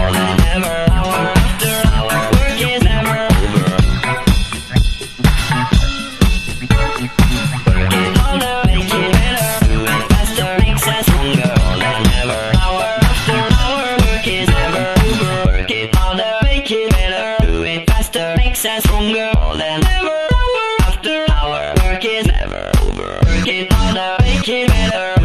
more than ever. Hour after hour, work is never over. Work it harder, make it better. Do it faster, makes us stronger more than ever. Hour after hour, work is never over. Work it harder, make it better. Do it faster, makes us stronger more than ever. Hour after hour, work is never over. Work it harder, make it better.